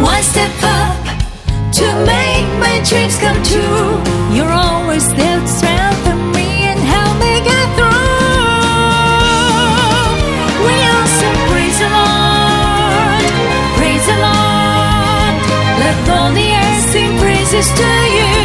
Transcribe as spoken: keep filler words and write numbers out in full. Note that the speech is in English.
one step up to make my dreams come true. You're always there to strengthen me and help me get through. We all sing praise the Lord, praise the Lord. Let all the earth sing praises to you.